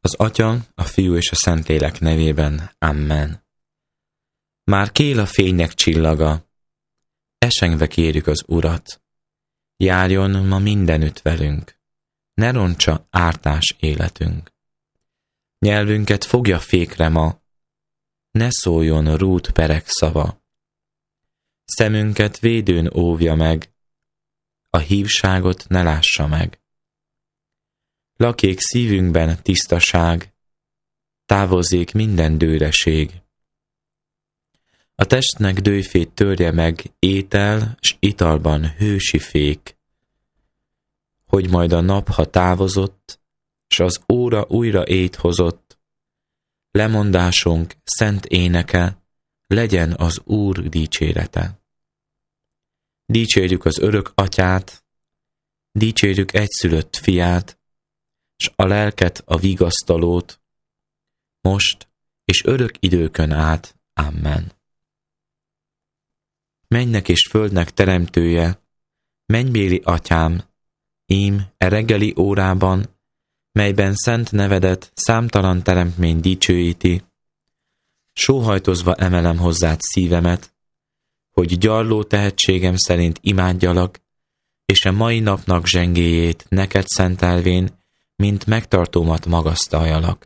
Az Atya, a Fiú és a Szentlélek nevében. Amen. Már kél a fénynek csillaga, esengve kérjük az Urat. Járjon ma mindenütt velünk, ne rontsa ártás életünk. Nyelvünket fogja fékre ma, ne szóljon rút pereg szava. Szemünket védőn óvja meg, a hívságot ne lássa meg. Lakjék szívünkben tisztaság, távozzék minden dőreség. A testnek dőfét törje meg étel s italban hősi fék, hogy majd a nap, ha távozott, s az óra újra ét hozott, lemondásunk szent éneke legyen az Úr dicsérete. Dicsérjük az örök Atyát, dicsérjük egyszülött Fiát, s a lelket, a vigasztalót, most és örök időkön át. Amen. Mennynek és földnek teremtője, mennybéli Atyám, ím e reggeli órában, melyben szent nevedet számtalan teremtmény dicsőíti, sóhajtozva emelem hozzád szívemet, hogy gyarló tehetségem szerint imádjalak, és a mai napnak zsengéjét neked szentelvén, mint megtartómat magasztaljalak.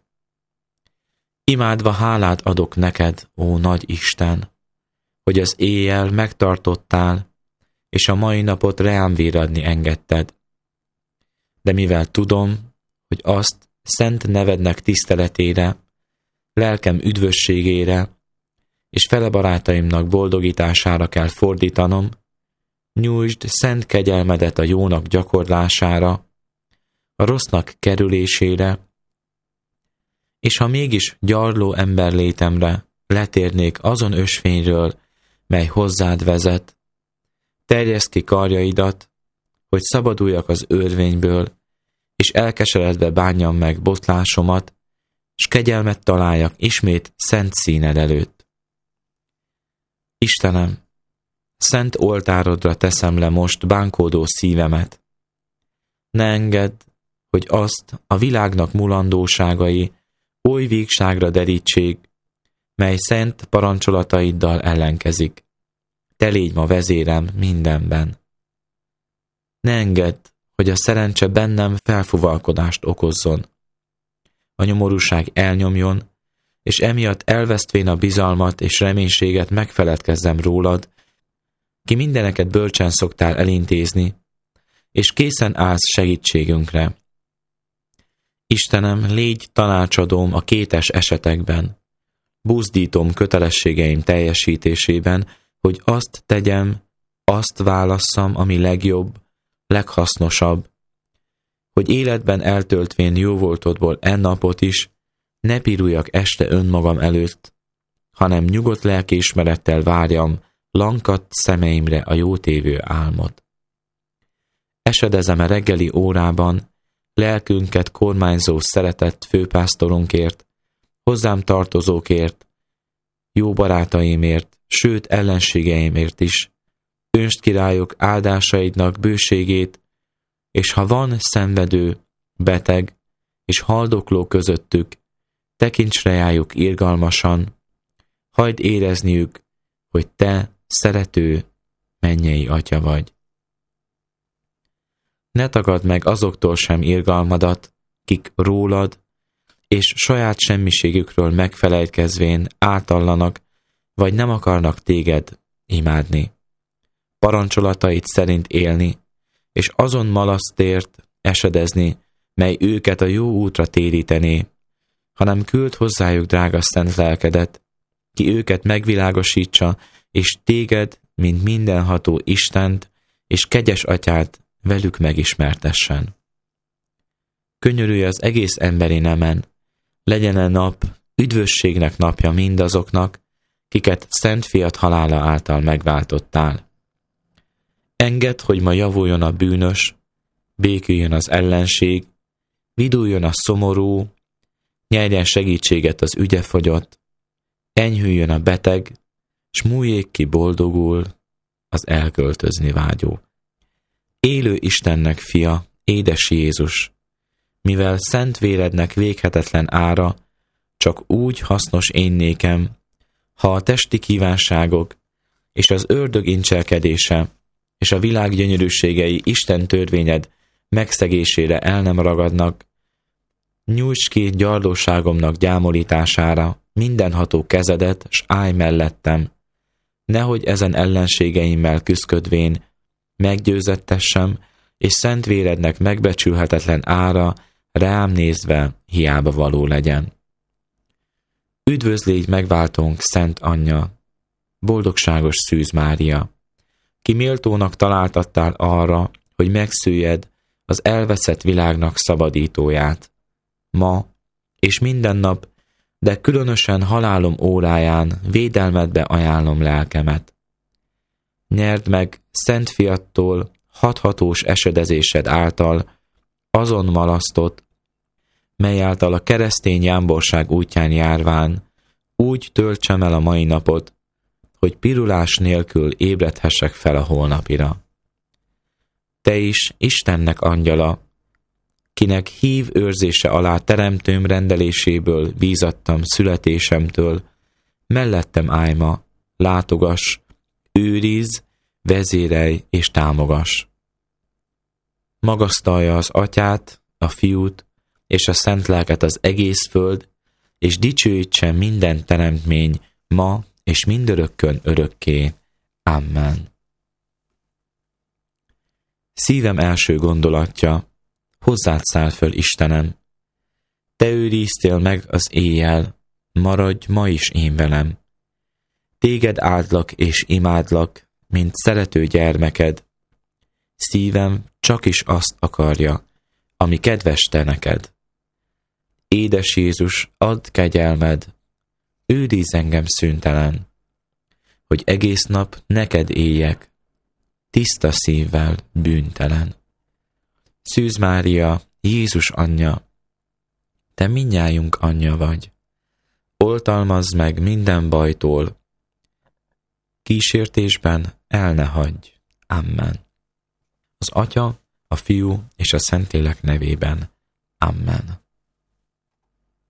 Imádva hálát adok neked, ó nagy Isten, hogy az éjjel megtartottál, és a mai napot reám véradni engedted. De mivel tudom, hogy azt szent nevednek tiszteletére, lelkem üdvösségére, és fele barátaimnak boldogítására kell fordítanom, nyújtsd szent kegyelmedet a jónak gyakorlására, a rossznak kerülésére, és ha mégis gyarló emberlétemre letérnék azon ösvényről, mely hozzád vezet, terjeszd ki karjaidat, hogy szabaduljak az örvényből, és elkeseredve bánjam meg botlásomat, s kegyelmet találjak ismét szent színed előtt. Istenem, szent oltárodra teszem le most bánkódó szívemet. Ne engedd, hogy azt a világnak mulandóságai oly vígságra derítsék, mely szent parancsolataiddal ellenkezik. Te légy ma vezérem mindenben. Ne engedd, hogy a szerencse bennem felfuvalkodást okozzon. A nyomorúság elnyomjon, és emiatt elvesztvén a bizalmat és reménységet megfeledkezzem rólad, ki mindeneket bölcsen szoktál elintézni, és készen állsz segítségünkre. Istenem, légy tanácsadóm a kétes esetekben. Buzdítom kötelességeim teljesítésében, hogy azt tegyem, azt válasszam, ami legjobb, leghasznosabb, hogy életben eltöltvén jóvoltodból napot is, ne piruljak este önmagam előtt, hanem nyugodt lelkiismerettel várjam lankadt szemeimre a jótévő álmot. Esedezem a reggeli órában, lelkünket kormányzó szeretett főpásztorunkért, hozzám tartozókért, jó barátaimért, sőt ellenségeimért is, öntsd királyok áldásaidnak bőségét, és ha van szenvedő, beteg és haldokló közöttük, tekints rájuk irgalmasan, hagyd érezniük, hogy te szerető, mennyei Atya vagy. Ne tagadd meg azoktól sem irgalmadat, kik rólad, és saját semmiségükről megfelejtkezvén átallanak, vagy nem akarnak téged imádni. Parancsolataid szerint élni, és azon malasztért esedezni, mely őket a jó útra térítené, hanem küld hozzájuk drága szent lelkedet, ki őket megvilágosítsa, és téged, mint mindenható Istent és kegyes Atyát velük megismertessen. Könyörülj az egész emberi nemen, legyen a nap üdvösségnek napja mindazoknak, kiket Szent Fiad halála által megváltottál. Engedd, hogy ma javuljon a bűnös, béküljön az ellenség, viduljon a szomorú, nyerjen segítséget az ügyefogyott, enyhüljön a beteg, s múljék ki boldogul az elköltözni vágyó. Élő Istennek fia, édes Jézus, mivel szent vérednek véghetetlen ára csak úgy hasznos én nékem, ha a testi kívánságok és az ördög incselkedése és a világ gyönyörűségei Isten törvényed megszegésére el nem ragadnak, nyújts ki gyarlóságomnak gyámolítására mindenható kezedet, s állj mellettem, nehogy ezen ellenségeimmel küszködvén meggyőzettessem, és szent vérednek megbecsülhetetlen ára rám nézve hiába való legyen. Üdvözlégy megváltónk Szent Anyja, boldogságos Szűz Mária, ki méltónak találtattál arra, hogy megszüljed az elveszett világnak szabadítóját. Ma és minden nap, de különösen halálom óráján védelmedbe ajánlom lelkemet. Nyerd meg Szent Fiattól hathatós esedezésed által azon malasztot, mely által a keresztény jámborság útján járván úgy töltsem el a mai napot, hogy pirulás nélkül ébredhessek fel a holnapira. Te is, Istennek angyala, kinek hív őrzése alá teremtőm rendeléséből bízattam születésemtől, mellettem állj ma, látogass, őrizz, vezérelj és támogass. Magasztalja az Atyát, a Fiút és a Szent Lelket az egész föld, és dicsőítse minden teremtmény ma és mindörökkön örökké. Amen. Szívem első gondolatja, hozzád száll föl Istenem. Te őriztél meg az éjjel, maradj ma is én velem. Téged áldlak és imádlak, mint szerető gyermeked. Szívem csak is azt akarja, ami kedves te neked. Édes Jézus, add kegyelmed, őrizz engem szüntelen, hogy egész nap neked éljek, tiszta szívvel bűntelen. Szűz Mária, Jézus anyja, te mindnyájunk anyja vagy, oltalmazz meg minden bajtól, kísértésben el ne hagyj. Amen. Az Atya, a Fiú és a Szentlélek nevében. Amen.